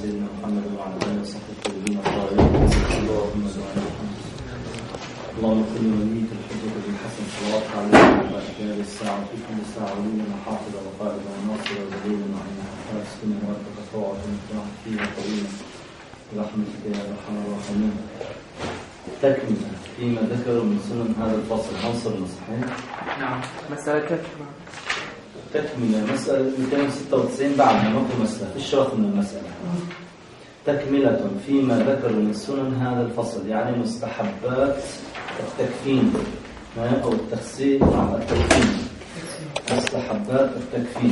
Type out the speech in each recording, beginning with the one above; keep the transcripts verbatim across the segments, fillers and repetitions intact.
سيدنا محمد وعلى آله وصحبه الطيبين الطاهرين. اللهم كل وليك الحجة بالحسن صلوات عليه وعلى آله الساعة في كل ساعة ولينا حافظا وقائدا وناصرا ودليلا وعينا حفاظ كنا وردك طوعة ونفرح فيها طويلا برحمتك يا أرحم الراحمين. تكملة فيما ذكروا من سنن هذا الفصل عنصر صحيح؟ نعم. مسألة كيف؟ تكملة مسألة مئتين وستة وتسعين بعدها ماكو مسألة في الشرط من المسألة. تكملة فيما ذكروا من سنن هذا الفصل يعني مستحبات التكفين أو التغسيل مع التكفين. مستحبات التكفين.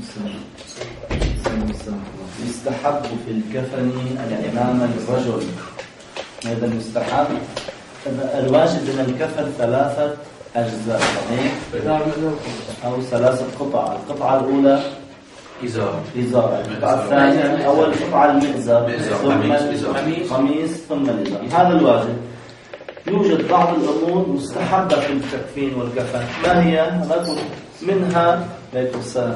يستحب في الكفن الإمام الرجل. هذا المستحب. الواجب من الكفن ثلاثة أجزاء صحيح؟ أو ثلاثة قطع. القطعة الأولى إزار إزار. القطعة الثانية أول قطعة المئزر ثم القميص ثم الإزار. هذا الواجب. يوجد بعض الأمور مستحبة في التكفين والكفن. ما هي؟ منها عليكم السلام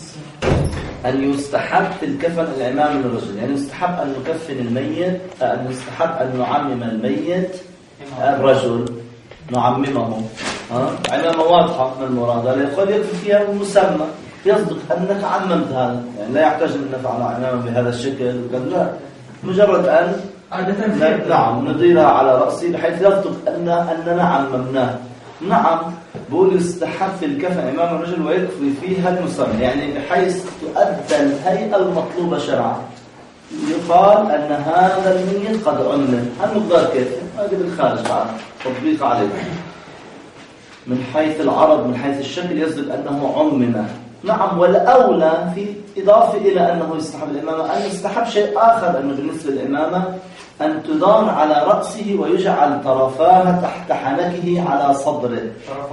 أن يستحب في الكفن العمام للرجل، يعني يستحب أن نكفن الميت، أن يستحب أن نعمم الميت الرجل نعممه. ها عمامة واضحة من المراد، قد يكفي فيها مسمى يصدق أنك عممت هذا، يعني لا يحتاج أن نفعل عمامة بهذا الشكل وكذا، لا مجرد أن نعم نديرها على رأسي بحيث يصدق أن أننا عممناه. نعم بقول يستحب في الكفن امام الرجل ويكفي فيها المسمى، يعني بحيث تؤدى الهيئة المطلوبة شرعا. يقال أن هذا الميت قد عمم. هالمقدار كيف؟ هذا بالخارج بعد تطبيق عليه من حيث العرض من حيث الشكل يصدق أنه عمم. نعم والأولى في إضافة إلى أنه يستحب الإمامة أن يستحب شيء آخر، أنه بالنسبة للإمامة أن تدار على رأسه ويجعل طرفاها تحت حنكه على صدره.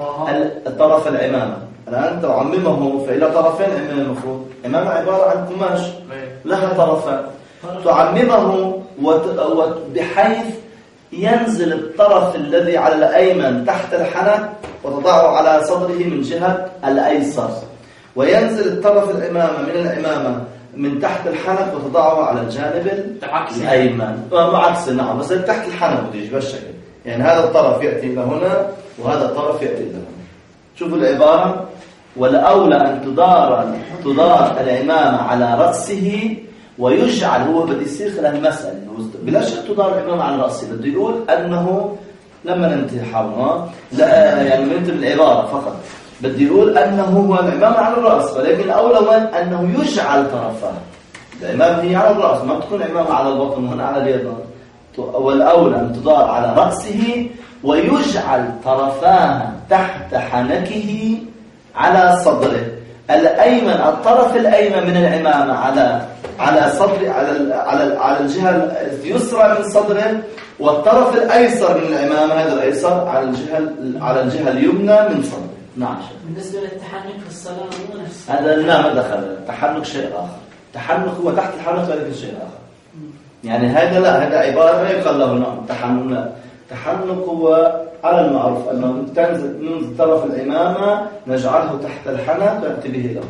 طرف العمامة الآن تعممه فإلى طرفين عمامة. المفروض عمامة عبارة عن قماش لها طرفان، تعممه بحيث ينزل الطرف الذي على الأيمن تحت الحنك وتضعه على صدره من جهة الأيسر، وينزل الطرف العمامة من العمامة من تحت الحنك وتضعه على الجانب الأيمن وعكس. نعم بس تحت الحنك وتيجي بالشكل، يعني هذا الطرف يأتي إلى هنا وهذا الطرف يأتي إلى هنا. شوفوا العبارة، والأولى أن تدار تدار العمامة على رأسه ويجعل. هو بده يصير خلال المسألة بلا شك تدار العمامة على رأسه، بده يقول أنه لما ننتهي حولها لا يعني ننتهي العبارة فقط، بدي يقول أنه هو العمامة على الرأس، ولكن الأولى أنه يجعل طرفها. العمامة هي على الرأس، ما تكون عمامة على البطن وهنا على اليد. والأولى أن تدار على رأسه ويجعل طرفاها تحت حنكه على صدره الأيمن. الطرف الأيمن من العمامة على على صدر على على على الجهة اليسرى من صدره، والطرف الأيسر من العمامة هذا الأيسر على الجهة على الجهة اليمنى من صدره. نعم. بالنسبة للتحنك في الصلاة مو نفس هذا لا ما دخل. التحنك شيء آخر. التحنك هو تحت الحنك ولكن شيء آخر. يعني هذا لا، هذا عبارة ما يقال له نعم تحنك. لا، التحنك هو على المعروف أنه تنزل من طرف الإمامة نجعله تحت الحنك ويأتي به له.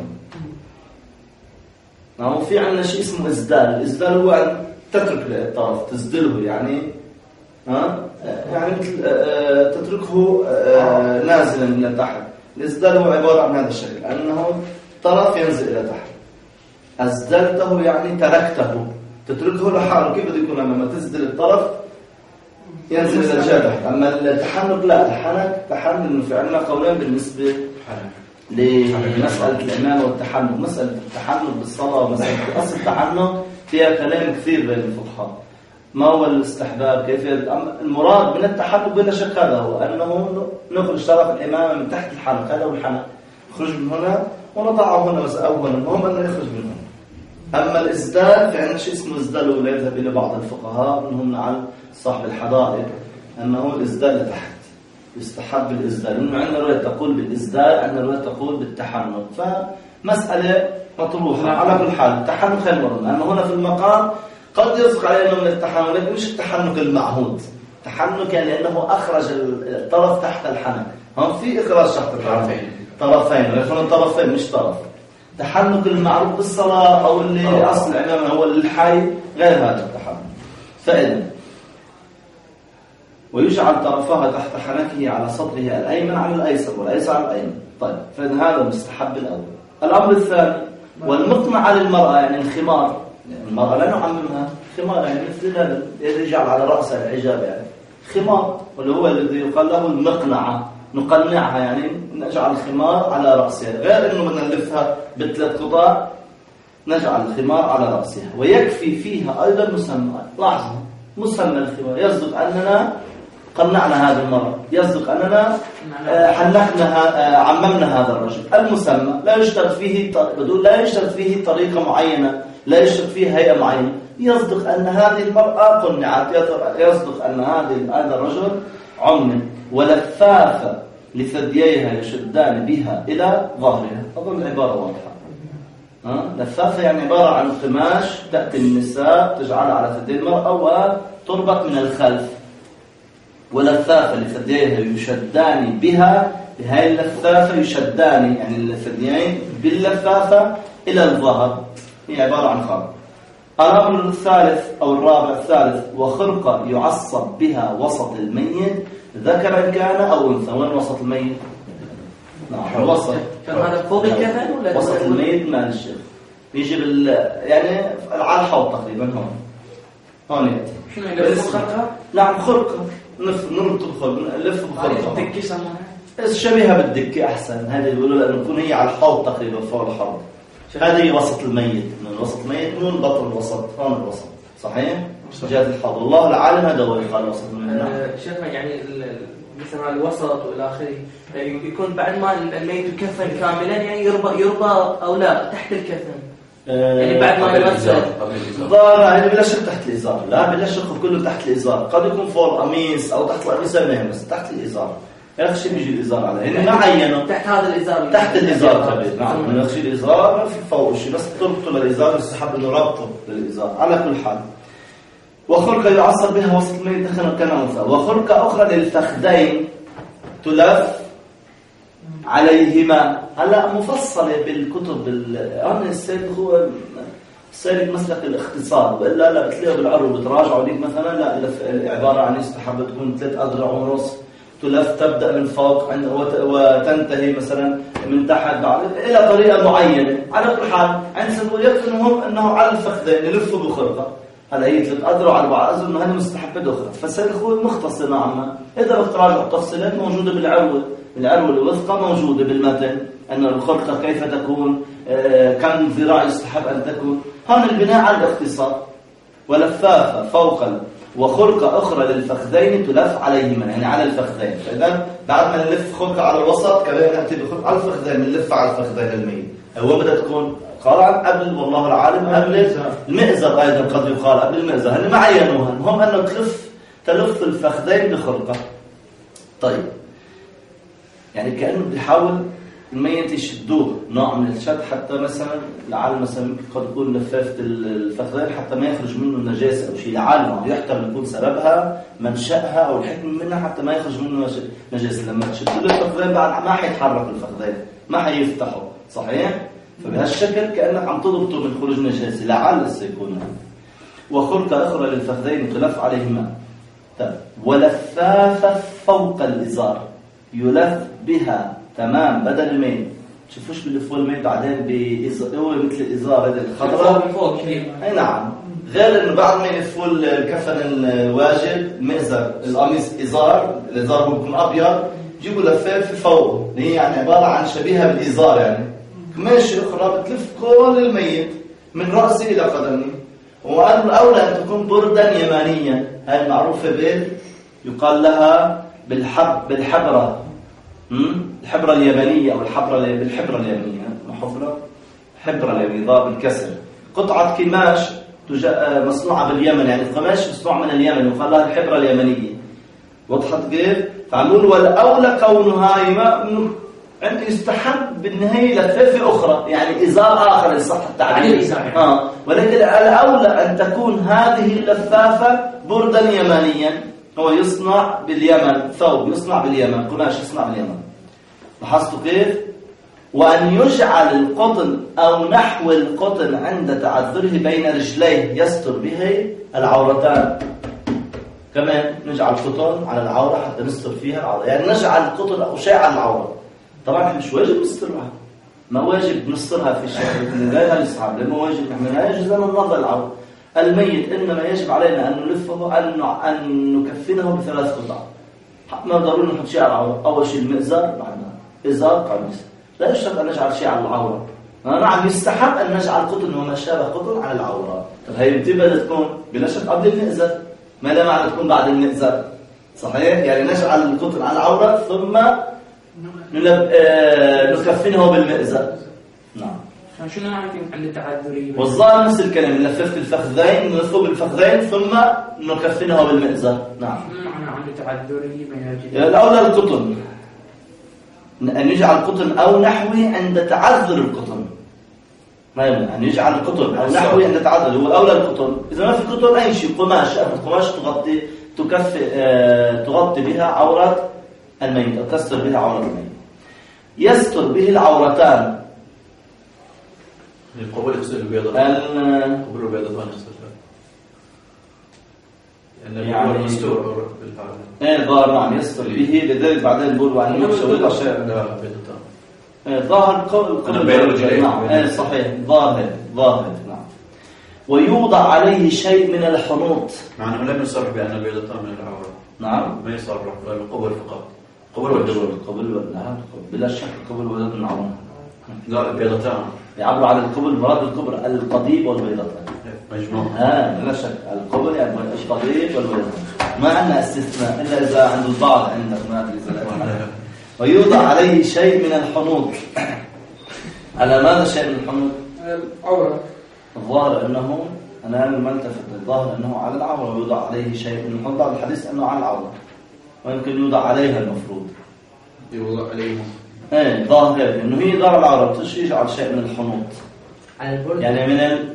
نعم. في عندنا شيء اسمه إسدال. الإسدال هو أن تترك الطرف تسدله، يعني ها يعني تتركه نازلا من تحت. الإسدال هو عبارة عن هذا الشكل، أنه طرف ينزل إلى تحت. أسدلته يعني تركته، تتركه لحاله. كيف بده يكون لما تسدل الطرف ينزل إلى الجهة تحت؟ أما التحنك لا، الحنك تحنك إنه في عندنا قولين بالنسبة لمسألة الإمامة والتحنك. مسألة التحنك بالصلاة ومسألة أصل التحنك فيها كلام كثير بين الفقهاء. ما هو الاستحباب؟ كيف المراد من التحنك؟ بلا شك هذا هو أنه نخرج طرف الإمامة من تحت الحنك، هذا هو الحنك، نخرج من هنا ونضعه هنا بس أولا، المهم أنه يخرج من هنا. أما الإسدال في عندنا شيء اسمه إسدال، ولا يذهب إلى بعض الفقهاء منهم على صاحب الحدائق أنه الإسدال لتحت، يستحب الإسدال. إنه عندنا رواية تقول بالإسدال، عندنا رواية تقول بالتحنك، فمسألة مطروحة. على كل حال التحنك خير مرة، لأنه هنا في المقام قد يصدق علينا من التحنك، لكن مش التحنك المعهود. التحنك يعني لأنه أخرج الطرف تحت الحنك. هم في إخراج تحت الطرفين طرفين، ولكن الطرفين مش طرف. تحنك المعروف بالصلاة أو اللي أصل العمامة هو الحي غير هذا التحنك. فإذا ويجعل طرفها تحت حنكه على صدره الأيمن على الأيسر والأيسر على الأيمن. طيب، فإذا هذا المستحب الأول. الأمر الثاني والمقنع على المرأة، يعني الخمار. يعني المرأة لا نعممها، خمار يعني مثل هذا يجعل على رأسها الحجاب، يعني خمار، واللي هو الذي يقال له المقنعة، نقنعها يعني نجعل الخمار على رأسها، غير أنه بدنا نلفها بثلاث قطع، نجعل الخمار على رأسها. ويكفي فيها أيضا مسمى. لاحظوا مسمى الخمار، يصدق أننا قنعنا هذه المرأة، يصدق أننا حنكنا عممنا هذا الرجل. المسمى لا يشترط فيه بدون لا يشترط فيه طريقة معينة، لا يشترط فيه هيئة معينة، يصدق أن هذه المرأة قنعت، يصدق أن هذا الرجل عمم. ولفافة لثدييها يشدان بها إلى ظهرها. أظن العبارة واضحة. ها؟ لفافة يعني عبارة عن قماش تأتي النساء تجعلها على ثدي المرأة وتربط من الخلف. ولفافة لثدييها يشدان بها، بهاي اللفافة يشدان يعني الثديين باللفافة إلى الظهر، هي عبارة عن خرق. الأمر الثالث أو الرابع الثالث وخرقة يعصب بها وسط الميت ذكرا كان أو أنثى. وين وسط الميت؟ نعم الوسط. كان هذا فوق الكفن ولا وسط الميت؟ ما الشيخ يجي بال يعني على الحوض تقريبا هون هون يأتي. شنو يعني خرقة؟ نعم خرقة، نلف نربط الخرقة نلف بخرقة. الدكة سموها؟ شبيهة بالدكة أحسن. هذه بيقولوا لأنه تكون هي على الحوض تقريبا فوق الحوض. هذه وسط الميت، من وسط الميت من البطن الوسط، هون الوسط صحيح؟ جهة الحوض. الله العالم هذا هو يقال وسط الميت. أه شيخنا يعني مثلا الوسط والى اخره يكون بعد ما الميت يكفن كاملا، يعني يربى يربى او لا تحت الكفن، أه يعني بعد ما يغسل ظاهر يعني بلا شك تحت الازار. لا بلا شك كله تحت الازار، قد يكون فوق القميص او تحت القميص ما يهمس، تحت الازار. يا اخي بيجي الازار عليه يعني ما عينه تحت هذا الازار، تحت الازار كبير. نعم من يخشي الازار ما في فوق شيء، بس تربطه للازار، يستحب انه ربطه للازار. على كل حال وخرقة يعصب بها وسط الميت دخل كان أنثى. وخرقة أخرى للفخذين تلف عليهما. هلا مفصلة بالكتب أنا السيد هو السيد مسلك الاختصار، وإلا لا بتلاقيه بالعرض بتراجعوا ليك مثلا لا عبارة عن يستحب تكون ثلاث أذرع ونص تلف، تبدأ من فوق وتنتهي مثلا من تحت بعد إلى طريقة معينة. على كل حال عند سنقول يكفي المهم أنه على الفخذين يلفوا بخرقة. هلا هي ثلاث أذرع على بعض، أظن هذه مستحبة أخرى. فالسيد الخوي مختصر نوعا ما، إذا بتراجع التفصيلات موجودة بالعروة، العروة الوثقة موجودة بالمتن أن الخرقة كيف تكون، آه كم ذراع يستحب أن تكون. هون البناء على الاختصار. ولفافة فوق وخرقة أخرى للفخذين تلف عليهما، يعني على الفخذين. فإذا بعد ما نلف خرقة على الوسط كمان نأتي بخرقة على الفخذين، نلف على الفخذين الميت. هو بدها تكون قال قبل والله العالم قبل المئزر، أيضا قد يقال قبل المئزر، هن ما عينوها. المهم أنه تلف تلف الفخذين بخرقة. طيب يعني كأنه بيحاول الميت يشدوه نوع من الشد، حتى مثلا لعل مثلا قد يكون لفافة الفخذين حتى ما يخرج منه نجاسة أو شيء، لعل يحتمل يكون سببها منشأها أو الحكم منها حتى ما يخرج منه نجاسة. لما تشد له الفخذين بعد ما حيتحرك الفخذين، ما حيفتحوا صحيح؟ فبهالشكل كأنك عم تضبطه من خروج نجاسة، لعل سيكون. وخرقة أخرى للفخذين تلف عليهما. طيب ولفافة فوق الإزار يلف بها تمام بدل الميت. شوفوش بلفوا الميت بعدين بإزار، هو مثل الإزار هذا الخضراء فوق كثير. أي نعم، غير إنه بعد ما يلفوا الكفن الواجب المئزر القميص إزار، الإزار هو بيكون أبيض، جيبوا لفافة فوق، هي يعني عبارة عن شبيهة بالإزار، يعني قماشة أخرى بتلف كل الميت من رأسه إلى قدمه. وقالوا الأولى أن تكون بردا يمانيا، هاي المعروفة بال يقال لها بالحب بالحبرة، الحبرة اليمنية أو الحبرة بالحبرة اليمنية، حبرة حبرة اليمنية ضاب الكسر، قطعة قماش مصنوعة باليمن، يعني قماش مصنوع من اليمن وقال لها الحبرة اليمنية. وضحت كيف؟ فعملون والأولى كونها ما عند يستحب بالنهاية لفافة أخرى، يعني إزار آخر لصح التعبير. آه. ولكن الأولى أن تكون هذه اللفافة بردا يمانيا، هو يصنع باليمن، ثوب يصنع باليمن، قماش يصنع باليمن. لاحظتوا كيف؟ وأن يجعل القطن أو نحو القطن عند تعذره بين رجليه يستر به العورتان. كمان نجعل القطن على العورة حتى نستر فيها العورة، يعني نجعل القطن أو شيء على العورة. طبعا مش واجب نسترها، ما واجب نسترها في شيء من غيرها الإصحاب، لأنه واجب نحن لا يجوز لنا النظر العورة. الميت إنما يجب علينا أن نلفه أن أن نكفنه بثلاث قطع. ما ضروري نحط شيء على العورة. أول شيء المئزر، بعدها إزار، قميص. لا يشترط أن نجعل شيء على العورة. نعم يستحب أن نجعل قطن وما شابه قطن على العورة. طب هي بتبدأ تكون بلا شك قبل المئزر، ما لا معنى تكون بعد المئزر، صحيح؟ يعني نجعل القطن على العورة ثم نلب... آه... نكفنه بالمئزر. نعم. شنو يعني عند التعذري؟ والظاهر نفس الكلام، نلفف الفخذين نلفه بالفخذين ثم نكفنه بالمئزر. نعم. معنى عند التعذري من الجديد. الأولى القطن. أن يجعل القطن أو نحوه عند تعذر القطن. ما يمنع أن يجعل القطن أو نحوه عند تعذر، هو الأولى القطن. إذا ما في قطن أي شيء، قماش، قماش تغطي تكفي آه... تغطي بها عورة الميت أو تستر بها عورة الميت. يستر به العورتان. القبول يغسل البيضة. القبول البيضتان يغسل. يعني مستور بالفعل. ايه ظاهر نعم يستر به، لذلك بعدين بقول وأن يشوي شيء. لا بيضتان. ايه ظاهر القبول البيضتان. نعم ايه صحيح ظاهر ظاهر نعم. ويوضع عليه شيء من الحنوط. معنى لم يصرح بأن البيضتان من العورة. نعم. ما يصرح القبول فقط. قبول والدبر. قبول نعم بلا شك القبول والدبر من العورة. لا البيضتان. يعبر عن القبل مراد الكبر القضيب والبيضتان مجموع. ها لا شك القبل يعني القضيب والبيضتان، ما عندنا استثناء الا اذا عند البعض عندك ما ادري اذا. ويوضع عليه شيء من الحنوط. على ماذا شيء من الحنوط؟ العورة. الظاهر انه انا ما التفت، الظاهر انه على العورة ويوضع عليه شيء من الحنوط. بعض الحديث انه على العورة ويمكن يوضع عليها المفروض. يوضع عليه ايه ظاهر انه هي ظاهر العورة يجعل شيء من الحنوط على البرد، يعني من ال...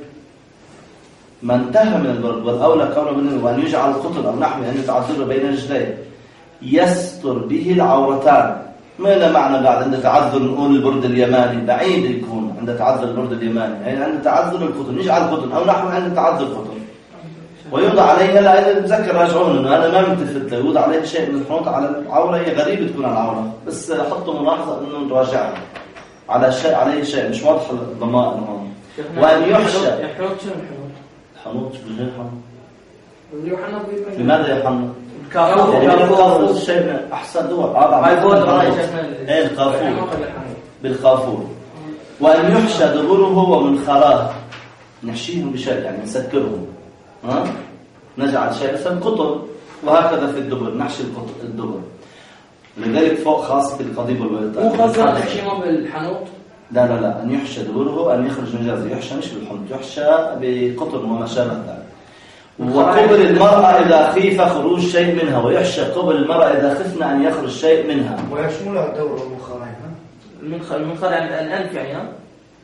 ما انتهى من البرد. والاولى كونه من وان يجعل القطن او نحوه ان يتعذر بين رجليه يستر به العورتان. ما له معنى بعد عند تعذر نقول البرد اليماني، بعيد يكون عند تعذر البرد اليماني، يعني عند تعذر القطن يجعل القطن او نحوه عند تعذر القطن. ويوضع عليه، لا اذا تذكر راجعون انه انا ما ملتفت له، يوضع عليه شيء من الحنوط على العوره. هي غريبه تكون على العوره، بس حطوا ملاحظه انه نراجعها على شيء عليه شيء مش واضح الضمائر هون. وان يحشى الحنوط شنو الحنوط؟ الحنوط بغير حنوط. يحنط لماذا يحنط؟ الكافور. يعني الكافور شيء من احسن دول. اه ايه الكافور بالكافور. وان يحشى دبره ومنخراه، نحشيه بشيء يعني نسكره. ها نجعل شيء مثلا قطن، وهكذا في الدبر نحشي الدبر. لذلك فوق خاص بالقضيب والبيضتان. مو خاص تحشيمه بالحنوط؟ لا لا لا، أن يحشى دبره أن يخرج من جازه، يحشى مش بالحنوط، يحشى بقطن وما شابه ذلك. وقبل المرأة إذا خيف خروج شيء منها، ويحشى قبل المرأة إذا خفنا أن يخرج شيء منها. ويشملها الدور والمنخرين. المنخر المنخر يعني الأنف يعني ها؟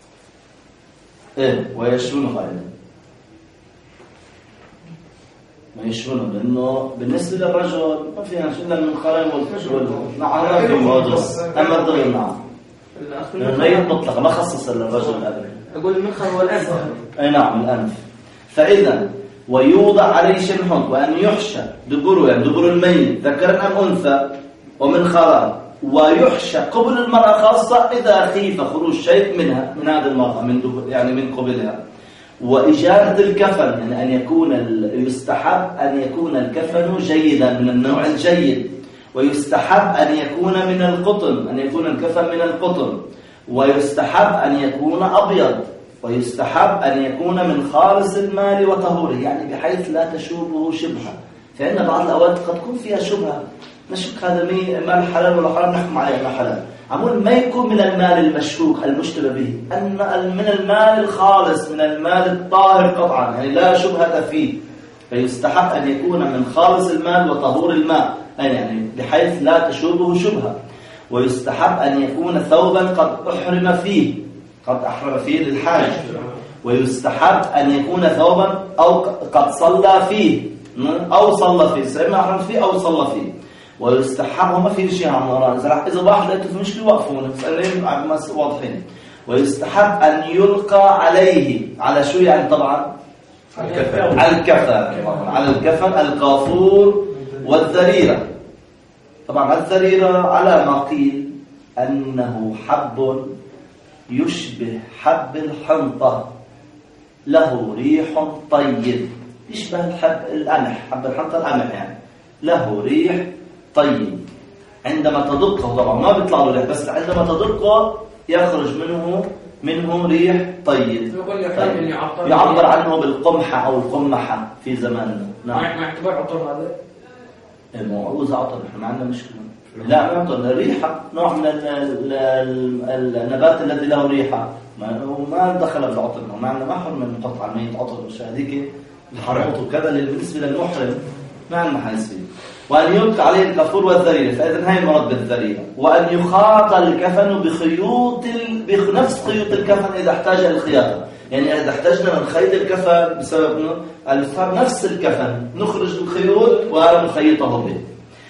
إيه ويشملها أيضا. ما يشملهم، لأنه بالنسبة للرجل ما فيها إلا المنخرين والفجر نعم في موضوع، أما الضغط نعم غير مطلقة ما خصص للرجل الأبدا. أقول المنخر هو الأنف. أي نعم الأنف. فإذا ويوضع عليه شيء من حنوط، وأن يحشى دبره يعني دبر الميت ذكر أم أنثى ومنخران، ويحشى قبل المرأة خاصة إذا خيف خروج شيء منها من هذه المرأة من دبر يعني من قبلها. وإجارة الكفن يعني أن يكون يستحب أن يكون الكفن جيدا من النوع الجيد، ويستحب أن يكون من القطن، أن يكون الكفن من القطن، ويستحب أن يكون أبيض، ويستحب أن يكون من خالص المال وطهوره، يعني بحيث لا تشوبه شبهة. فإن بعض الأوقات قد تكون فيها شبهة، نشك هذا مال حلال ولا حرام نحكم عليه أنه حلال. عمول ما يكون من المال المشكوك المشتبه به، أن من المال الخالص من المال الطاهر قطعا يعني لا شبهة فيه. فيستحق أن يكون من خالص المال وطهور الماء يعني بحيث لا تشوبه شبهة. ويستحب أن يكون ثوبا قد أحرم فيه قد أحرم فيه للحاج. ويستحب أن يكون ثوبا أو قد صلى فيه أو صلى فيه سيما أحرم فيه أو صلى فيه. ويستحب وما في شيء عم نقرأ إذا واحد لقيته في مشكلة وقفونه سألين واضحين. ويستحب أن يلقى عليه على شو يعني طبعا على الكفن على الكفن على الكفن الكافور والذريرة. طبعا الذريرة على ما قيل أنه حب يشبه حب الحنطة له ريح طيب، يشبه الحب القمح، حب الحنطة القمح يعني له ريح طيب. عندما تدقه طبعا ما بيطلع له ريح، بس عندما تدقه يخرج منه منه ريح طيب. طيب. يعبر عنه بالقمحة أو القمحة في زماننا. نعم. ما يعتبر عطر هذا؟ الموعوز عطر، نحن ما عندنا مشكلة. لا ما يعطر الريحة، نوع من النبات الذي له ريحة وما دخل بالعطر، ما عندنا ما حرم من نحط على الميت عطر مش هذيك الحرموط وكذا بالنسبة للمحرم ما عندنا حنسبة. وأن يلقى عليه الكافور والذريرة، فإذا هاي المرض بالذريرة. وأن يخاط الكفن بخيوط ال... بنفس خيوط الكفن إذا احتاج الخياطة، يعني إذا احتاجنا نخيط الكفن بسبب نفس الكفن نخرج الخيوط ونخيطه به.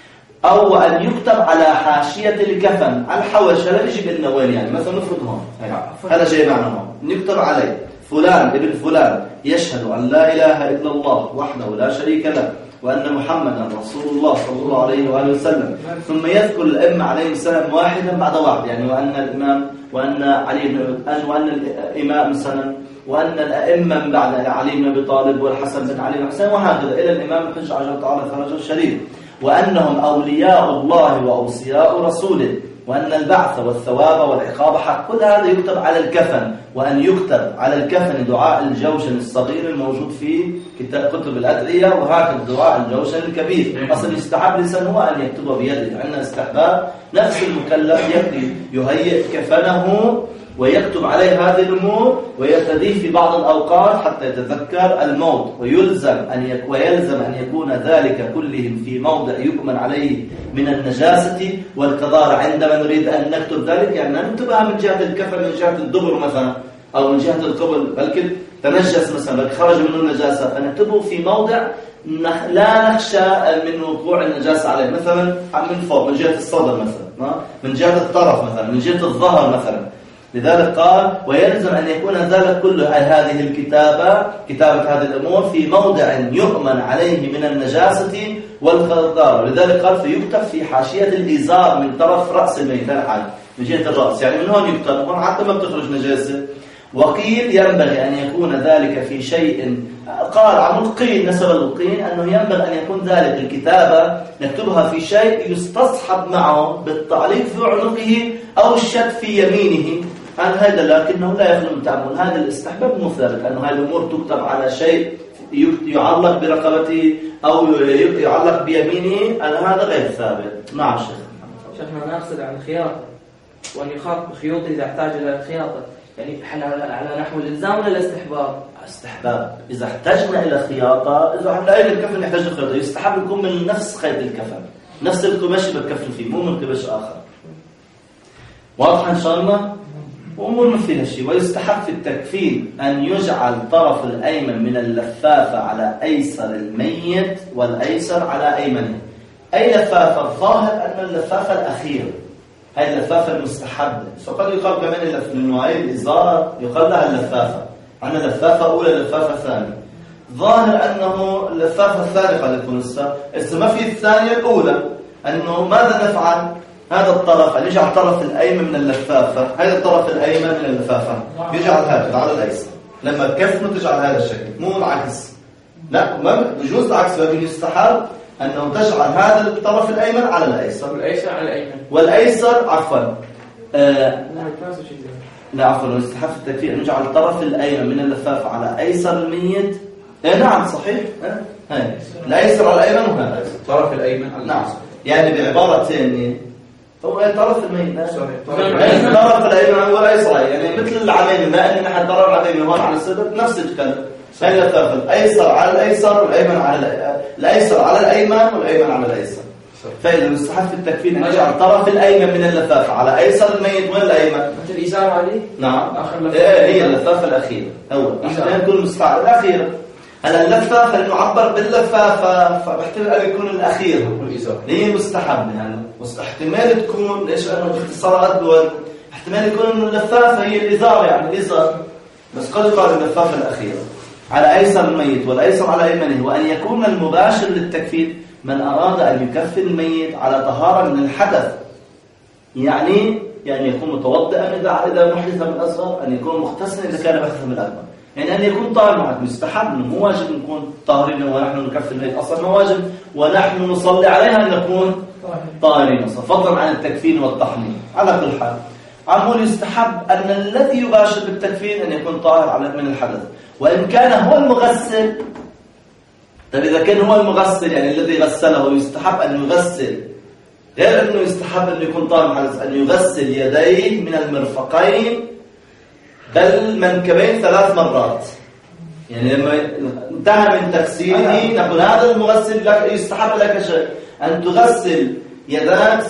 أو أن يكتب على حاشية الكفن على الحوش، هذا يجي بالنا وين يعني مثلا نفرض هون هذا جاي معنا هون نكتب عليه فلان ابن فلان يشهد أن لا إله إلا الله وحده لا شريك له وأن محمدا رسول الله صلى الله عليه وآله وسلم، ثم يذكر الأئمة عليهم السلام واحدا بعد واحد، يعني وأن الإمام وأن علي بن وأن الإمام مثلا وأن الأئمة من بعد علي بن أبي طالب والحسن بن علي بن حسين وهكذا إلى الإمام الحج عجل تعالى فرجه الشريف، وأنهم أولياء الله وأوصياء رسوله، وأن البعث والثواب والعقاب حق. كل هذا يكتب على الكفن. وأن يكتب على الكفن دعاء الجوشن الصغير الموجود في كتاب كتب الأدعية، وهكذا دعاء الجوشن الكبير. أصلا يستحب لسان هو أن يكتبه بيده، عندنا استحباب نفس المكلف يكتب يهيئ كفنه ويكتب عليه هذه الأمور ويرتديه في بعض الأوقات حتى يتذكر الموت، ويلزم أن يك... ويلزم أن يكون ذلك كلهم في موضع يؤمن عليه من النجاسة والقذارة. عندما نريد أن نكتب ذلك يعني نكتبها من جهة الكفن من جهة الدبر مثلا أو من جهة القبل، بلكن تنجس مثلا بل خرج منه النجاسة فنكتبه في موضع نخ... لا نخشى من وقوع النجاسة عليه، مثلا من فوق من جهة الصدر مثلا، من جهة الطرف مثلا، من جهة الظهر مثلا. لذلك قال ويلزم أن يكون ذلك كل هذه الكتابة كتابة هذه الأمور في موضع يؤمن عليه من النجاسة والقذارة. لذلك قال فيكتب في حاشية الإزار من طرف رأس الميت من جهة الرأس، يعني من هون يكتب هون حتى ما بتخرج نجاسة. وقيل ينبغي أن يكون ذلك في شيء، قال عن القين نسب القين أنه ينبغي أن يكون ذلك الكتابة نكتبها في شيء يستصحب معه بالتعليق في عنقه أو الشد في يمينه. عن هذا لكنه لا يخلو من تأمل، هذا الاستحباب مثابت أنه هذه الأمور تكتب على شيء يعلق برقبته أو يعلق بيمينه، هذا غير ثابت. نعم شيخ. شيخنا نقصد عن الخياطة وأن يخاط بخيوط إذا احتاج إلى الخياطة، يعني على نحو الإلزام ولا الاستحباب؟ استحباب. إذا احتاجنا إلى خياطة، إذا احنا لقينا الكفن يحتاج خياطة يستحب يكون من نفس خيط الكفن، نفس القماش بتكفن فيه مو من قماش آخر. واضح إن شاء الله؟ وأمور مثل هالشيء. ويستحب في التكفين أن يجعل الطرف الأيمن من اللفافة على أيسر الميت والأيسر على أيمنه. أي لفافة؟ الظاهر أن اللفافة الأخيرة هاي اللفافة المستحبة، فقد يقال كمان من نوعي الإزار يقال لها اللفافة، عندنا لفافة أولى لفافة ثانية. ظاهر أنه اللفافة الثالثة قد تكون السما في الثانية الأولى، أنه ماذا نفعل؟ هذا الطرف أن يجعل الطرف الأيمن من اللفافة، هذا الطرف الأيمن من اللفافة يجعل هذا على الأيسر، لما تكفنه تجعل هذا الشكل مو العكس. لا ما يجوز العكس، ولكن يستحب أنه تجعل هذا الطرف الأيمن على الأيسر والأيسر على الأيمن والأيسر عفوا آه لا لا عفوا يستحب في التكفير أن نجعل الطرف الأيمن من اللفافة على أيسر الميت. آه نعم صحيح. آه. هاي الأيسر على الأيمن وهذا الطرف الأيمن على نعم، يعني بعبارة ثانية هو طرف الميت صحيح الطرف الأيمن والأيسر، يعني مثل العميم ما أن نحن طرف العميم هون على الصدر نفس الكلام، هاي الطرف الأيسر على الأيسر والأيمن على الأيسر على الأيمن والأيمن على الأيسر. فإذا يستحب في التكفين أن يجعل الطرف الأيمن من اللفافة على أيسر الميت والأيمن. مثل الإزار عليه؟ نعم. إيه هي اللفافة الأخيرة أول عشان يكون مستعد الأخيرة. هلا اللفافة نعبر باللفافة فبحتمل أن يكون الأخير هي مستحب يعني احتمال تكون ليش لأنه باختصارات دول احتمال يكون إنه اللفافة هي الإزار يعني الإزار بس قد يقال اللفافة الأخيرة على أيسر الميت والأيسر على أيمنه وأن يكون المباشر للتكفين من أراد أن يكفن الميت على طهارة من الحدث يعني يعني يكون متوضئا إذا إذا محدث من الأصغر أن يكون مغتسلا إذا كان محدثا من الأكبر يعني أن يكون طاهر معك مستحب مو واجب نكون طاهرين ونحن نكفن الميت أصلا مو واجب ونحن نصلي عليها أن نكون طاهرين فضلا عن التكفين والتحميل على كل حال عمول يستحب أن الذي يباشر بالتكفين أن يكون طاهر على من الحدث وإن كان هو المغسل طيب إذا كان هو المغسل يعني الذي غسله يستحب أن يغسل غير أنه يستحب أن يكون طاهر من الحدث أن يغسل يديه من المرفقين بل منكبين ثلاث مرات يعني لما انتهى من تغسيله نقول هذا المغسل لك يستحب لك شيء أن تغسل يداك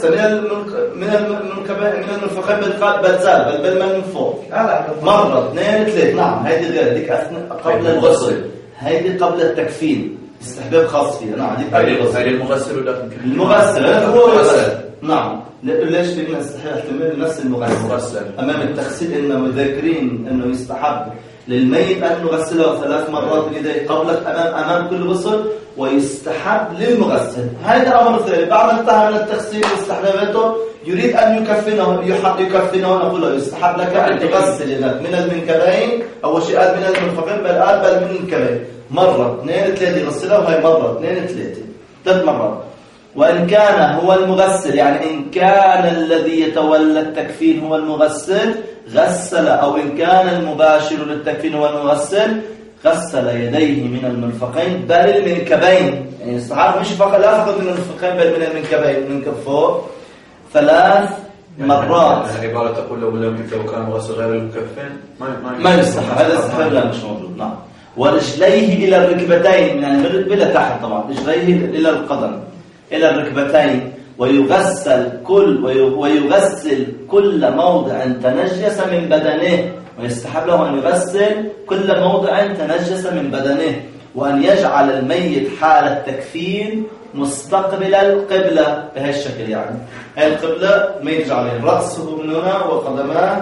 من المنكبين من المرفقين بالزال بل بل من فوق مرة اثنين ثلاث نعم هذه غير هذيك قبل الغسل هذه قبل التكفين استحباب خاص فيها نعم هذه المغسل ولا المغسل هو المغسل نعم ليش بدنا نستحب احتمال نفس المغسل امام التغسيل انه ذاكرين انه يستحب للميت ان نغسله ثلاث مرات اليدين قبل امام امام كل غسل ويستحب للمغسل هذا امر ثاني بعد انتهى من التغسيل واستحبابته يريد ان يكفنه يحط يكفنه نقول له يستحب لك ان تغسل يدك من المنكبين اول شيء قال من المرفقين بل قال بل من المنكبين مره اثنين ثلاثه يغسلها وهي مره اثنين ثلاثه ثلاث مرات وإن كان هو المغسل يعني إن كان الذي يتولى التكفين هو المغسل غسل أو إن كان المباشر للتكفين هو المغسل غسل يديه من المرفقين بل المنكبين يعني الصحابة مش فقط لا فقط من المرفقين بل من المنكبين من كفوه ثلاث مرات يعني عبارة تقول لو لم لو كان مغسل غير المكفين ما ما يستحب هذا استحباب لا مش موجود نعم ورجليه إلى الركبتين يعني بلا تحت طبعا رجليه إلى القدم إلى الركبتين ويغسل كل ويغسل كل موضع تنجس من بدنه ويستحب له أن يغسل كل موضع تنجس من بدنه وأن يجعل الميت حال التكفين مستقبل القبلة بهالشكل يعني هاي القبلة ما يجعل رأسه من هنا وقدماه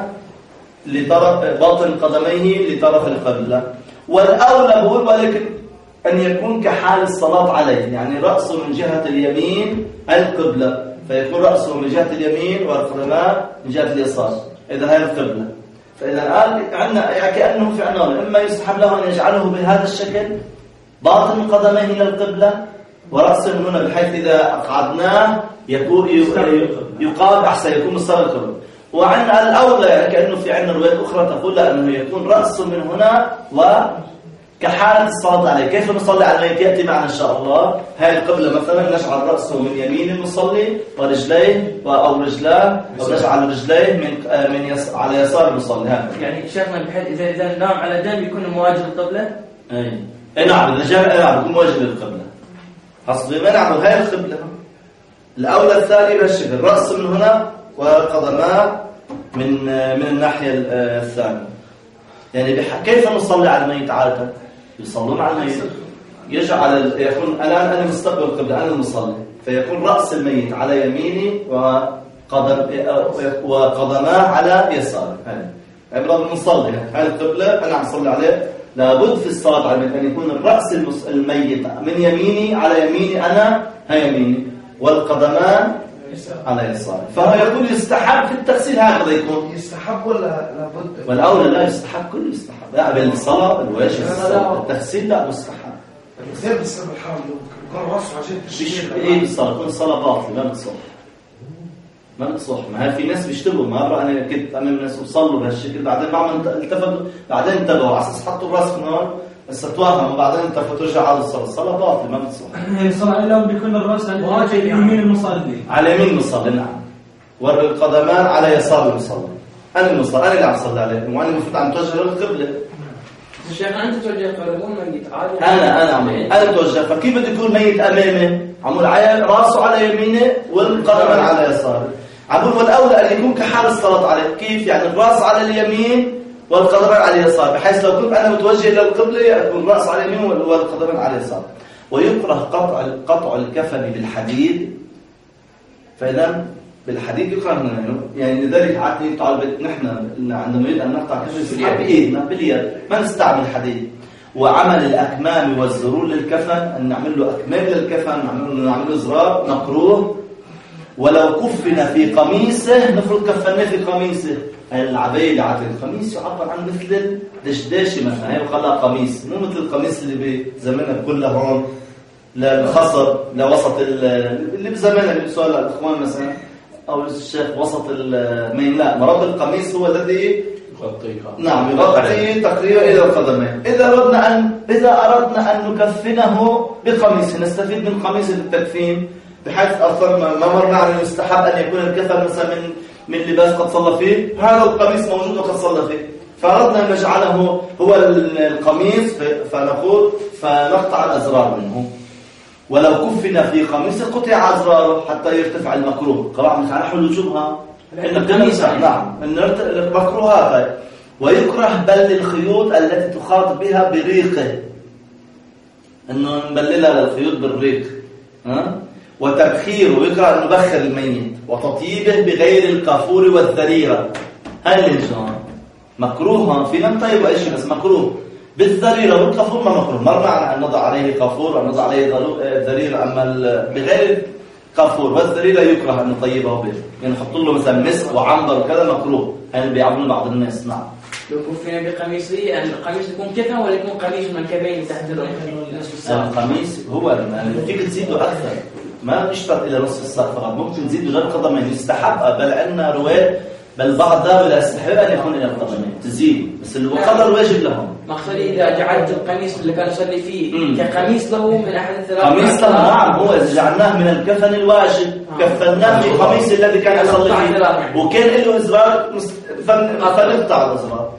لطرف باطن قدميه لطرف القبلة والأولى بقول ولكن أن يكون كحال الصلاة عليه يعني رأسه من جهة اليمين القبلة فيكون رأسه من جهة اليمين والقدماء من جهة اليسار إذا هي القبلة فإذا الآن عندنا يعني كأنه في عنوان إما يسحب له أن يجعله بهذا الشكل باطن قدميه إلى القبلة ورأسه من هنا بحيث إذا أقعدناه يكون يقام أحسن يكون مستوى القبلة وعندنا الأولى يعني كأنه في عندنا روايات أخرى تقول لا أنه يكون رأسه من هنا و كحالة الصلاة عليه كيف نصلي على الميت يأتي معنا إن شاء الله هاي القبلة مثلا نجعل رأسه من يمين المصلي ورجليه أو رجلاه أو نجعل رجليه من من يس على يسار المصلي هذا يعني شيخنا بحيث إذا إذا نام على جنب يكون مواجه القبلة أي أي نعم إذا جاء نعم يكون مواجه للقبلة حسب ما نعمل هاي القبلة الأولى الثانية بهالشكل رأس من هنا وقدماه من من الناحية الثانية يعني بح... كيف نصلي على الميت عادة يصلون على الميت يجعل يكون الآن أنا مستقبل القبلة أنا المصلي فيكون رأس الميت على يميني وقدم وقدماه على يساري هاي عبارة المصلي هاي القبلة أنا عم صلي عليه لابد في الصلاة على الميت أن يكون الرأس الميت من يميني على يميني أنا هاي يميني والقدمان على يساري فهو يقول يستحب في التغسيل هكذا يكون يستحب ولا لابد والأولى لا يستحب كله يستحب لا بالصلاة بالواجب التغسيل لا مستحب غير بسبب الحرام يكون راسه عشان تشيل ايه بالصلاة تكون الصلاة باطلة ما بتصح ما بتصح ما هي في ناس بيشتغلوا مرة أنا كنت أمام الناس وصلوا بهالشكل بعدين بعض التفتوا بعدين انتبهوا على أساس حطوا الراس في النار بس توهموا وبعدين التفتوا رجعوا على الصلاة الصلاة باطلة ما بتصح الصلاة لهم بيكون الراس على يمين المصلي على يمين المصلي نعم والقدمان على يسار المصلي أنا المصلي أنا اللي عم صلي عليه وأنا المفروض عم توجه للقبلة الشيخ أنت توجه قبل ميت عادي أنا أنا عم أنا توجه فكيف بده يكون ميت أمامي عمول على راسه على يمينه والقدمان على يساره عمول والأولى أن يكون كحال الصلاة عليه كيف يعني الراس على اليمين والقدمين على اليسار، بحيث لو كنت أنا متوجه إلى القبلة يكون الرأس على اليمين والقدمين على اليسار. ويكره قطع قطع الكفن بالحديد، فإذا بالحديد يكره، يعني لذلك عادة طالب نحن عندما نريد أن نقطع كفن بإيدنا باليد ما نستعمل حديد. وعمل الأكمام والزرور للكفن، أن نعمل له أكمام للكفن، نعمل له زرار، مكروه. ولو كفن في قميصه، نفرض كفناه في قميصه، العباية اللي عاد القميص يعبر عن مثل الدشداشي مثلا، هي وخلها قميص، مو مثل القميص اللي بزماننا كله هون للخصر لوسط اللي بزماننا اللي بيسوى الإخوان مثلا أو الشيخ وسط المين، لا، مرض القميص هو الذي يغطيها، نعم يغطي تقريبا إلى القدمين. إذا أردنا أن إذا أردنا أن نكفنه بقميص، نستفيد من قميص التكفين، بحيث أصلا ما مرنا على المستحب أن يكون الكفن مثلا من من لباس قد صلى فيه، هذا القميص موجود وقد صلى فيه، فأردنا أن نجعله هو القميص، فنقول فنقطع الأزرار منه. ولو كفن في قميص قطع أزراره حتى يرتفع المكروه. قراءة من نحن الوجوبها إن القميص نعم إن المكروه هذا. ويكره بل الخيوط التي تخاط بها بريقه، إنه نبللها للخيوط بالريق، ها؟ وتبخيره، ويكره أن نبخر الميت، وتطيبه بغير الكافور والذريرة. هاي اللي نجان مكروه، فينا نطيب أي شيء بس مكروه. بالذريرة والكافور ما مكروه، ما معنى أن نضع عليه كافور أو نضع عليه ذريرة، أما بغير الكافور والذريرة يكره أن نطيبه به، يعني نحط له مثلا مسك وعنبر وكذا مكروه، هاي اللي بيعملون بعض الناس. نعم. لو كفنا بقميص، يعني القميص يكون كفن ولا يكون قميص من الكبين تحت نصف الساق؟ القميص هو فيك تزيده أكثر، ما نشترط إلى نصف الساق فقط، ممكن نزيد غير قدمين يستحب، بل عندنا رواية بل بعض ذا لا يستحب أن يكون إلى القدمين تزيد، بس القدر واجب لهم. مقصدي إذا جعلت القميص اللي كان يصلي فيه كقميص له من أحد الثلاث، قميص له نعم، هو إذا جعلناه من الكفن الواجب كفناه في قميص الذي كان يصلي فيه وكان له إزرار فنقطع الإزرار.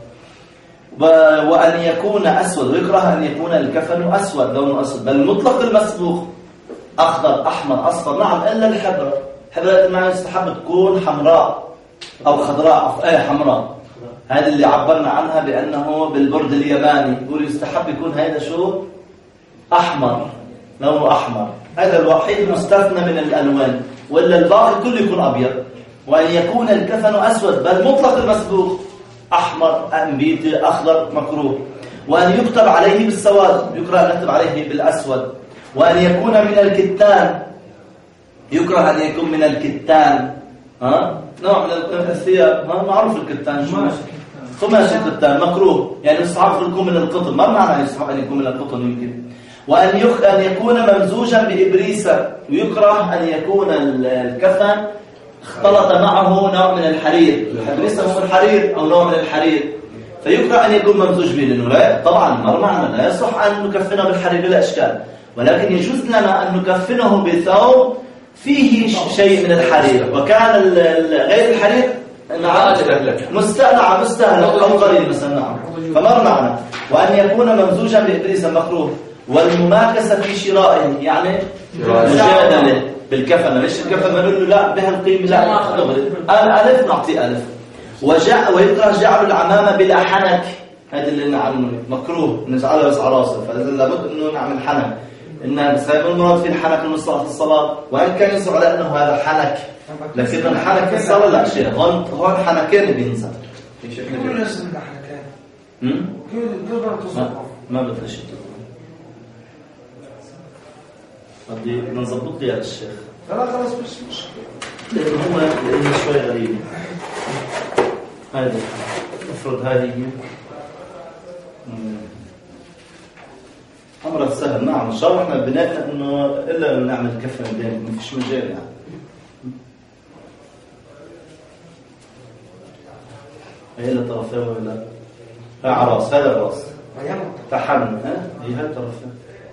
وأن يكون أسود، ويكره أن يكون الكفن أسود لونه أسود، بل مطلق المسبوق أخضر أحمر أصفر، نعم إلا بحبرة، حبرة المعنى يستحب تكون حمراء أو خضراء، أي حمراء، هذا اللي عبرنا عنها بأنه بالبرد الياباني يقول يستحب يكون هذا شو أحمر، لونه أحمر، هذا الوحيد مستثنى من الألوان، ولا الباقي كله يكون أبيض. وأن يكون الكفن أسود بل مطلق المسبوق أحمر أنبيتي أخضر مكروه. وأن يكتب عليه بالسواد، يكره أن يكتب عليه بالأسود. وأن يكون من الكتان، يكره أن يكون من الكتان، ها نوع من الثياب، ها معروف الكتان شو قماش الكتان مكروه، يعني يستحب يكون من القطن، ما معنى يستحب أن يكون من القطن يمكن. وأن يخ... أن يكون ممزوجا بإبريسة، ويكره أن يكون الكفن اختلط معه نوع من الحرير، الإبريسة هو الحرير أو نوع من الحرير، فيكره أن يكون ممزوج به، لأنه لا طبعا مر معنا لا يصح أن نكفنه بالحرير بلا إشكال، ولكن يجوز لنا أن نكفنه بثوب فيه شيء من الحرير، وكان غير الحرير مستأنع مستهلك أو قليل مثلا، نعم فمر معنا. وأن يكون ممزوجا بإبريسة مكروه. والمماكسة في شرائه، يعني مجادلة بالكفن، ليش الكفن نقول له لا بها القيمة، لا ألف نعطي ألف. وجاء ويكره جعل العمامة بلا حنك، هذا اللي نعمله مكروه نجعلها بس على راسه، فإذا لابد إنه نعمل حنك، إنها بسبب المراد في الحنك من صلاة الصلاة، وإن كان ينصب على أنه هذا حنك، لكن الحنك في الصلاة لا شيء، هون هون حنكين بينزل. كيف لازم الحنكين؟ هم؟ كيف نقدر تصرف؟ ما بدي شيء. بدي نظبط لي هذا الشيخ. لا خلاص مش مشكلة. هو هي شوي غريبة. هذا افرض هذه أمر سهل، نعم إن شاء الله إحنا بناء إنه إلا نعمل كفن بين ما فيش مجال يعني. هي اللي طرفها ولا؟ ها عراس، هذا الراس. تحن ها؟ هي هاي طرفها.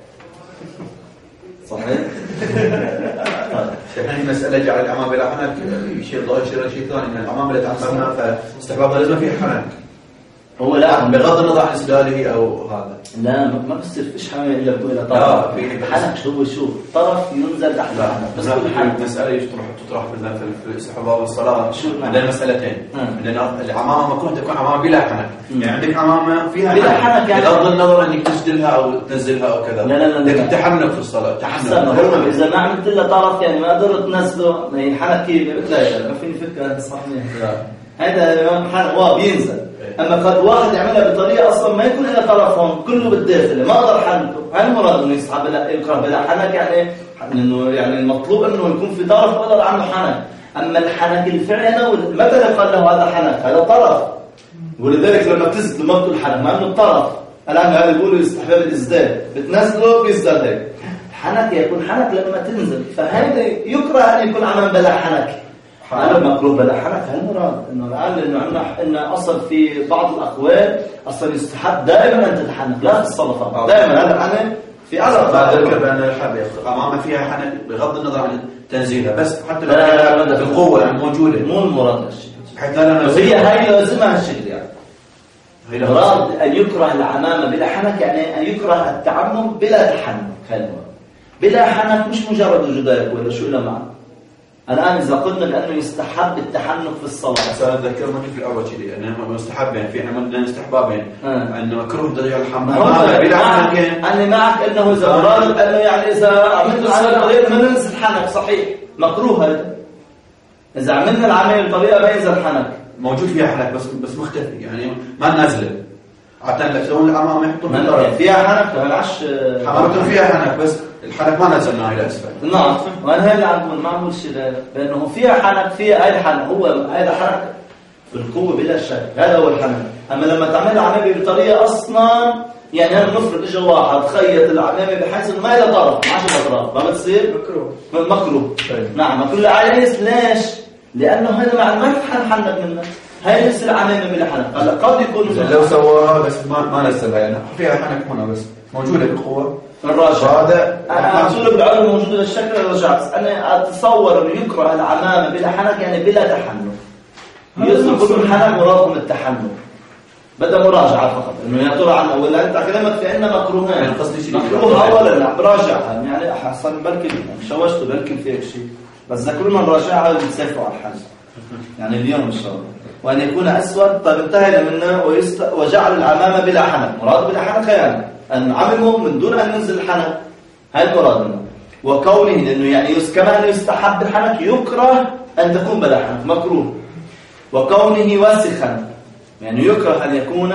صحيح؟ هذه مسألة جعل الأمام بلا حنك، شيء ضوء شيء شيء ثاني، إن الأمام اللي تعبرنا فاستحباب لازم فيه حنك. هو لا بغض النظر عن إسداله أو هذا. لا ما بصير فيش حمل إلا إلى طرف. الحنك شو شو طرف ينزل تحت الحنك. بس الحنك مسألة يطرح تطرح مثلا في استحباب الصلاة. شو عندنا مسألتين. عندنا العمامة ممكن تكون عمامة بلا حنك. يعني عندك عمامة فيها بلا حنك يعني بغض النظر إنك تسدلها أو تنزلها أو كذا. لا لا لا. لكن تحنك في الصلاة. تحنك. إذا ما عملت إلا طرف يعني ما قدرت تنزله يعني الحنك كيف لا ما فيني فكرة صحيح. هذا الحنك هو بينزل. أما قد واحد يعملها بطريقة أصلا ما يكون إلا طرفهم كله بالداخل ما أقدر حنته. هل مراد إنه يسحب بلا يكره بلا حنك يعني إنه يعني المطلوب إنه يكون في طرف أقدر عنه حنك. أما الحنك الفعلي أنا متى قال له هذا حنك هذا طرف. ولذلك لما تزد ما بتقول حنك ما إنه الطرف. الآن هذا بيقولوا استحباب الإزداد بتنزله بيزداد هيك. حنك يكون حنك لما تنزل فهذا يكره أن يكون عمل بلا حنك. هذا مكروه بلا حنك هالمراد انه الان لانه عندنا ان اصل في بعض الاقوال اصلا يستحب دائما ان تتحنك لا في الصلاه فقط دائما هذا الحنك في اعلى ذكر بان الحب امامه فيها حنك بغض النظر عن تنزيلها بس حتى لو القوه موجوده مو المراد هالشيء حتى لنا هي هاي لازمها هالشكل يعني المراد ان يكره العمامه بلا حنك يعني ان يكره التعمم بلا تحنك هالمراد بلا حنك مش مجرد وجودك ولا شو له معنى. الآن إذا قلنا بأنه يستحب التحنك في الصلاة أصلا ذكرنا في الأول شيء أنه يستحب يعني في عملنا استحبابين أنه مكروه درجة الحمام بلا حنك أنا معك أنه إذا مراد أنه يعني إذا عملت العمل بطريقة ما ننزل حنك صحيح مكروه هذا إذا عملنا العمل بطريقة ما ينزل حنك موجود فيها حنك بس بس مختفي يعني ما نازله حتى لو يسوون الأمام يحطون فيها حنك فهالعش حمامتهم فيها حنك بس الحنك ما نزلناه إلى أسفل. نعم وأنا هذا عم بقول ما عم بقول شيء لأنه فيها حنك فيها هاي الحنك هو هذا حنك بالقوة بلا شك هذا هو الحنك. أما لما تعمل العمامة بطريقة أصلا يعني هذا نفرض إجا واحد خيط العمامة بحيث إنه ما لها طرف ما عشان أطراف ما بتصير مكروه مكروه نعم كل عايز ليش؟ لأنه هذا مع ما تحن حنك منه هاي نفس العمامة بلا حنك. هلا قد يكون لو سواها بس ما ما نزلها يعني فيها حنك هنا بس موجودة بالقوة الراجع هذا أنا أقول بالعلم موجودة بالشكل الرجعت أنا أتصور إنه يكره العمامة بلا حنك يعني بلا تحنك يصير كل الحنك مرادهم التحنك بدأ مراجعة فقط إنه يا ترى عن أولا أنت كلامك في عنا مكروهين مكروه أولا لا براجعها يعني أحسن بركي شوشته بركي فيك شيء بس ذكرونا الراجعة بتسافروا على الحج يعني اليوم إن شاء الله وأن يكون أسود طيب انتهينا منه ويست... وجعل العمامة بلا حنك مراد بلا حنك يعني أن عممه من دون أن ينزل الحنك هاي المراد منه وكونه لأنه يعني كما يستحب الحنك يكره أن تكون بلا حنك مكروه وكونه واسخا يعني يكره أن يكون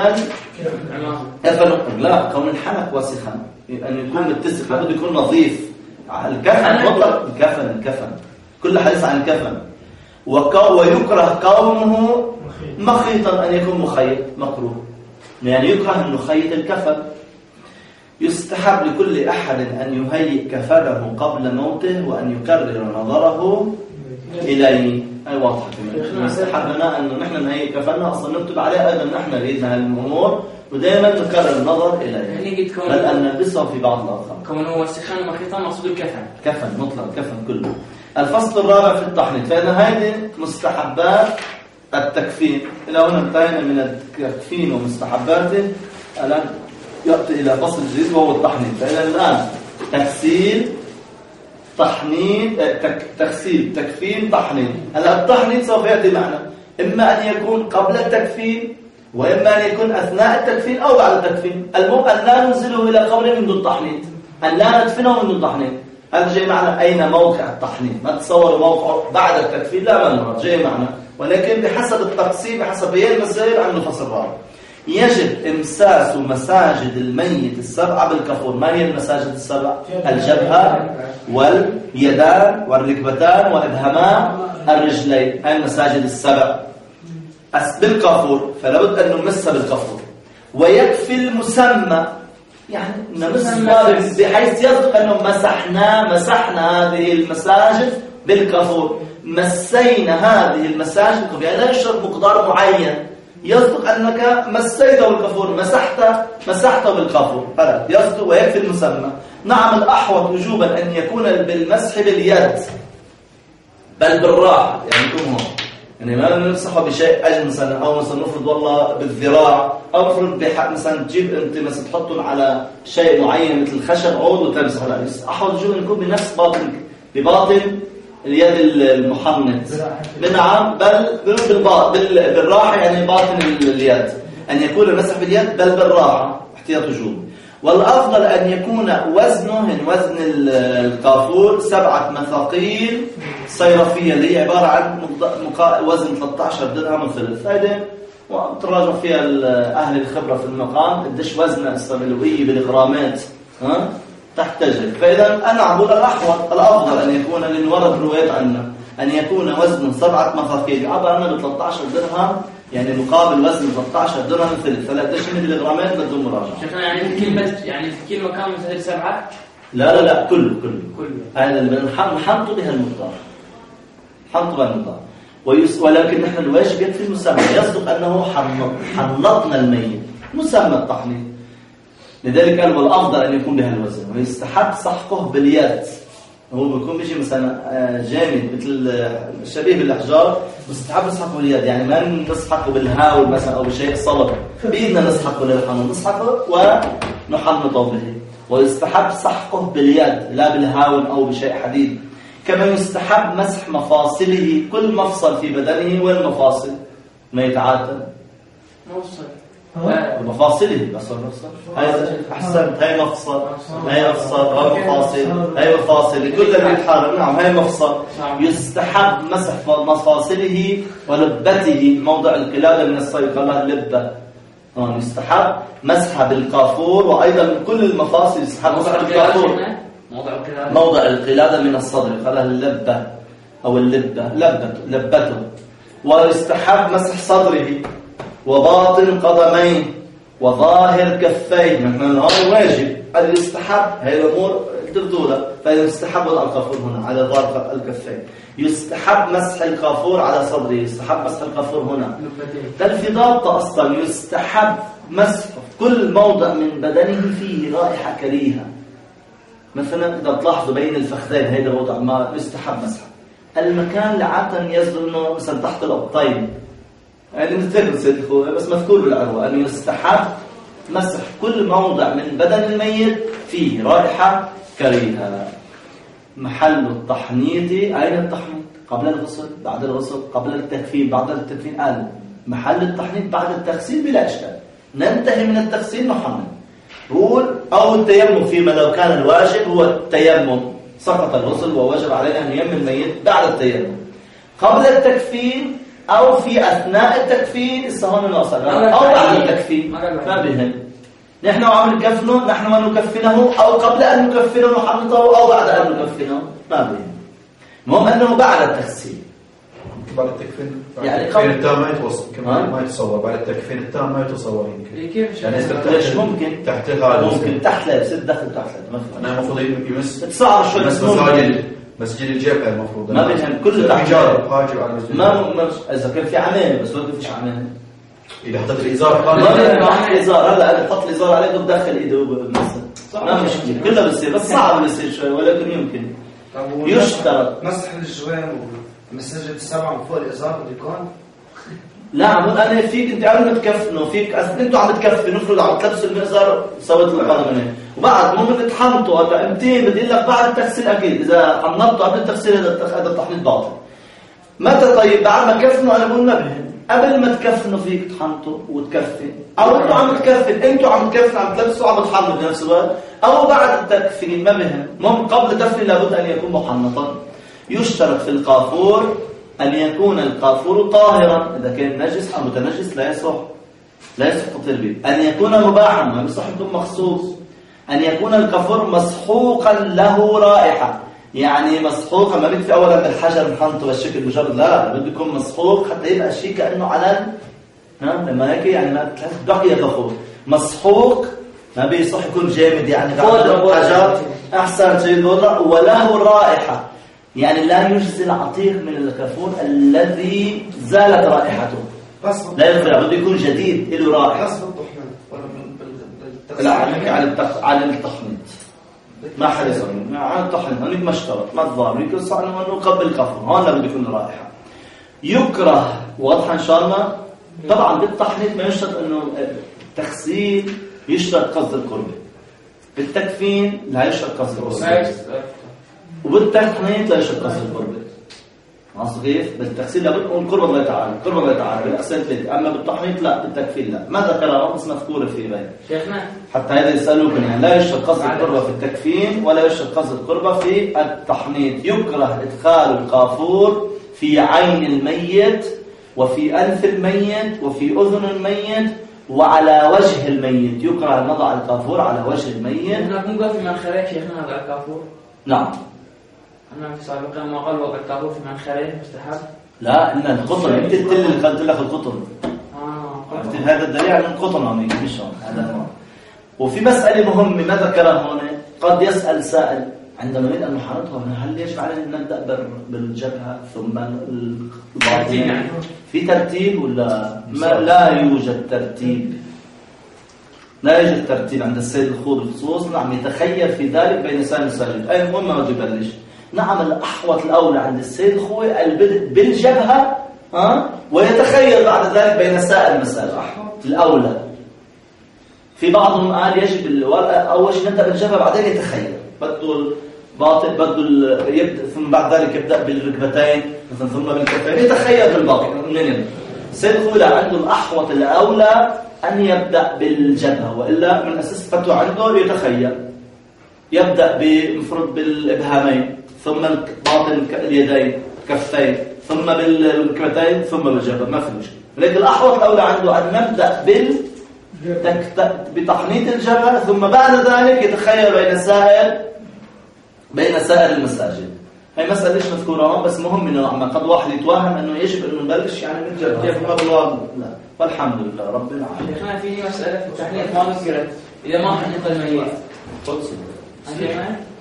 لا كون الحنك واسخا أن يكون متسخ لابد يكون نظيف الكفن مطلق الكفن الكفن كل حديث عن الكفن ويكره كونه مخيطا أن يكون مخيط مكروه يعني يكره أن يخيط الكفن. يستحب لكل أحد أن يهيئ كفنه قبل موته وأن يكرر نظره إليه أي واضحة كمان يستحب لنا أن نحن نهيئ كفننا أصلا نكتب عليه أيضا نحن ريدنا هالأمور ودائما نكرر النظر إليه يعني بل أن نلبسه في بعض الأوقات كونه وسخان مخيطا مقصود الكفن كفن مطلق كفن كله. الفصل الرابع في التحنيط فإن هذه مستحبات التكفين إلى هنا انتهينا من التكفين ومستحباته الآن يأتي إلى فصل جديد وهو التحنيط. فإن الآن تغسيل تحنيط تك... تغسيل تكفين تحنيط. هلا التحنيط سوف يأتي معنا إما أن يكون قبل التكفين وإما أن يكون أثناء التكفين أو بعد التكفين. المهم أن لا ننزله إلى قبر من دون تحنيط أن لا ندفنه من دون تحنيط. هذا جاي معنا أين موقع التحنيط ما تصور موقعه بعد التكفين لا ما نرى جاي معنا ولكن بحسب التقسيم بحسب هي المسائل عن الفصل الرابع. يجب إمساس مساجد الميت السبعة بالكفور. ما هي المساجد السبع؟ الجبهة واليدان والركبتان وإبهاما الرجلين هاي المساجد السبع بالكفور فلابد أن نمسها بالكفور. ويكفي المسمى يعني نمسها بحيث يصدق أنه مسحنا مسحنا هذه المساجد بالكفور مسينا هذه المساجد يعني لا يشرب مقدار معين يصدق أنك مسيته بالكفور مسحته مسحته بالكفور فلا يصدق ويكفي المسمى. نعم الأحوط وجوبا أن يكون بالمسح باليد بل بالراحة يعني يكون هون يعني ما نمسحه بشيء اجل مثلا، او مثلا نفرض والله بالذراع، او نفرض بحق مثلا تجيب انت مثلا تحطهم على شيء معين مثل الخشب عود وتمسح عليه. احوط الجزء يكون بنفس باطن بباطن اليد المحنط. نعم، بل بالراحه، يعني باطن اليد ان يكون المسح باليد بل بالراحه احتياط وجوب. والافضل ان يكون وزنه من وزن الكافور سبعه مثاقيل صيرفيه، اللي هي عباره عن وزن ثلاثة عشر درهم وثلث. هذه وتراجع فيها اهل الخبره في المقام قديش وزنها السملويه بالغرامات ها تحتجب. فاذا انا اقول الاحوط الافضل ان يكون، لان ورد روايات عنا ان يكون وزنه سبعه مثاقيل، عباره عنا ب ثلاثة عشر درهم، يعني مقابل وزن ثلاثة عشر درهم ثلث. فلا قديش من بالغرامات بدون مراجعه. شيخنا يعني في كل بس يعني في كل مكان مثل سبعه؟ لا لا لا، كله كله كله. هذا اللي نحنطه بها المقدار، حنطه بها المقدار. ويس... ولكن نحن الواجب يكفي المسمى، يصدق انه حنط حنطنا الميت مسمى التحنيط. لذلك قال والافضل ان يكون بها الوزن، ويستحب سحقه باليد. هو بيكون بيجي مثلا جامد مثل شبيه بالاحجار، مستحب نسحقه باليد، يعني ما نسحقه بالهاول مثلا او بشيء صلب، بايدنا نسحقه للحنوط، نسحقه ونحنطه به. ويستحب سحقه باليد لا بالهاول او بشيء حديد. كما يستحب مسح مفاصله، كل مفصل في بدنه. والمفاصل ما يتعاتب مفصل مفاصله بس المفصل هاي احسنت، هاي مفصل، هاي مفصل، هاي مفاصل، هاي مفاصل، كل اللي يتحرك. نعم هاي مفصل. يستحب مسح مفاصله ولبته، موضع القلادة من الصيد قالها اللبة. اه يستحب مسح بالكافور، وايضا كل المفاصل يستحب مسح بالكافور. موضع القلادة موضع القلادة من الصدر قالها اللبة او اللبة، لبته لبته. ويستحب مسح صدره وباطن قدميه وظاهر كفيه. نحن هذا واجب، اللي يستحب هي الامور تبذولها. فاذا يستحب الكافور هنا على ظاهر الكفين. يستحب مسح الكافور على صدره، يستحب مسح الكافور هنا. بل في ضابط اصلا يستحب مسح كل موضع من بدنه فيه رائحه كريهه. مثلا اذا تلاحظوا بين الفخذين هذا موضع ما يستحب مسحه. المكان اللي عاده يصدر انه مثلا تحت الابطين، يعني نذكر سيد الخوة بس مذكور بالعروة أن يستحب مسح كل موضع من بدن الميت فيه رائحة كريهة. محل التحنيط، أين التحنيط؟ قبل الغسل، بعد الغسل، قبل التكفين، بعد التكفين. قال محل التحنيط بعد التغسيل بلا إشكال. ننتهي من التغسيل نحنط. قول أو التيمم، فيما لو كان الواجب هو التيمم، سقط الغسل ووجب علينا أن ييمم الميت بعد التيمم. قبل التكفين أو في أثناء التكفين الصهون الوصل، أو بعد التكفين ما بهم. نحن عم نكفنه، نحن ما نكفنه، أو قبل أن نكفنه نحنطه، أو بعد أن نكفنه ما بهم. المهم أنه بعد التغسيل. بعد التكفين يعني التكفين التام ما يتوصل كمان، ما يتصور بعد التكفين التام ما يتصور يمكن. كيف يعني ليش ممكن تحت هذا ممكن تحت لابس الدخل تحت لابس. أنا المفروض يمس تصعب شوي بس مساجد مسجد الجبهة المفروض ما بيهم كله تحت. حجاب حاجب على المسجد. ما ما إذا كان في عمامة بس ما فيش عمامة. إذا حطيت الإزار ما بيهم الإزار. هلا أنا بحط الإزار عليه بدخل إيده بمسح. ما مشكلة كله بيصير، بس صعب بيصير شوي ولكن يمكن. يشترط مسح الجوان ومسجد السبعة من فوق الإزار بده يكون. لا عم انا فيك انت عم تكفنوا فيك انتوا عم تكفنوا، نفرض عم تلبسوا المئزر سويت القدم هنا وبعد ممكن تحنطوا هلا امتى بدي لك بعد التغسيل. اكيد اذا حنطوا قبل التغسيل هذا التحنيط باطل. متى طيب بعد ما كفنوا؟ انا بقول نبه قبل ما تكفنوا فيك تحنطوا وتكفن، او انتوا عم تكفن انتوا عم تكفنوا عم تلبسوا عم تحنطوا بنفس الوقت، او بعد التكفين ما بهم. المهم قبل التكفين لابد ان يكون محنطا. يشترط في القافور أن يكون القافور طاهرا، إذا كان نجس أو متنجس لا يصح لا يصح تطهير به. أن يكون مباحا، ما يصح يكون مخصوص. أن يكون القافور مسحوقا له رائحة، يعني مسحوقا ما بيكفي أولا بالحجر نحنطه بالشكل مجرد، لا بده يكون مسحوق حتى يبقى الشيء كأنه علن. ها لما هيك يعني ما بحكي قافور مسحوق، ما بيصح يكون جامد يعني حجر أحسن شيء وله رائحة، يعني لا يجزي العتيق من الكافور الذي زالت رائحته. لا ينفع، بده يكون جديد له رائحه. بس بالطحنين ولا بالتغسيل؟ لا على على التخ... على التحنيط ما حد يسوي على التحنيط. هنيك ما اشترط ما الضار يكون صار انه قبل الكافور هون بده يكون رائحه. يكره، واضحة إن شاء الله. طبعا بالتحنيط ما يشترط إنه التغسيل يشترط قصد القربة، بالتكفين لا يشترط قصد القربة، وبالتحنيط لا يشترط قصد القربة. عصر كيف؟ بالتغسيل لابد نقول قرب الله تعالى، قرب الله تعالى بالأغسال ثلاثة، أما بالتحنيط لا، بالتكفين لا. ما ذكرها بس مذكورة في بين شيخنا حتى هذا يسألوكم يعني لا يشترط قصد القربة في التكفين ولا يشترط قصد القربة في التحنيط. يكره إدخال القافور في عين الميت وفي أنف الميت وفي أذن الميت وعلى وجه الميت. يكره أن نضع القافور على وجه الميت. هناك مو في منخريه شيخنا هذا القافور؟ نعم. أنا في سابقا ما قال وضع القافور في منخريه مستحب؟ لا، إن القطن أنت قلت لي قلت لك القطن. آه. عرفت هذا الدليل على القطن عمي مش هون هذا هون. وفي مسألة مهمة ما ذكرها هون، قد يسأل سائل عندما نريد أن نحرطها هل يجب علينا أن نبدأ بالجبهة ثم الباطن؟ في ترتيب ولا ما؟ لا يوجد ترتيب، لا يوجد ترتيب عند السيد الخوض بخصوص. نعم يتخير في ذلك بين سائل وسائل. أي مهم ما يبلش. نعم الأحوط الأولى عند السيد الخوي البدء بالجبهة ها، ويتخير بعد ذلك بين سائر المسائل. الأولى في بعضهم قال يجب الورقة أول شيء نبدأ بالجبهة بعدين يتخير، بده الباطن بده يبدأ ثم بعد ذلك يبدأ بالركبتين ثم بالكفين، يتخير بالباطن منين. السيد الخوي عنده الأحوط الأولى أن يبدأ بالجبهة، وإلا من أساس فتوى عنده يتخير، يبدأ بمفرد بالإبهامين ثم باطن اليدين كفين ثم بالركبتين ثم بالجبهة، ما في مشكلة. لكن الأحوط الأولى عنده أن نبدأ بال بتحنيط الجبهة ثم بعد ذلك يتخير بين سائر بين سائر المساجد. هي مسألة ليش مذكورة هون بس مهم إنه قد واحد يتوهم إنه يجب إنه نبلش يعني من الجبهة ثم بالواقع لا. والحمد لله رب العالمين. شيخنا في مسألة في التحنيط ما ذكرت إذا ما حنط الميت. تفضل. شيخنا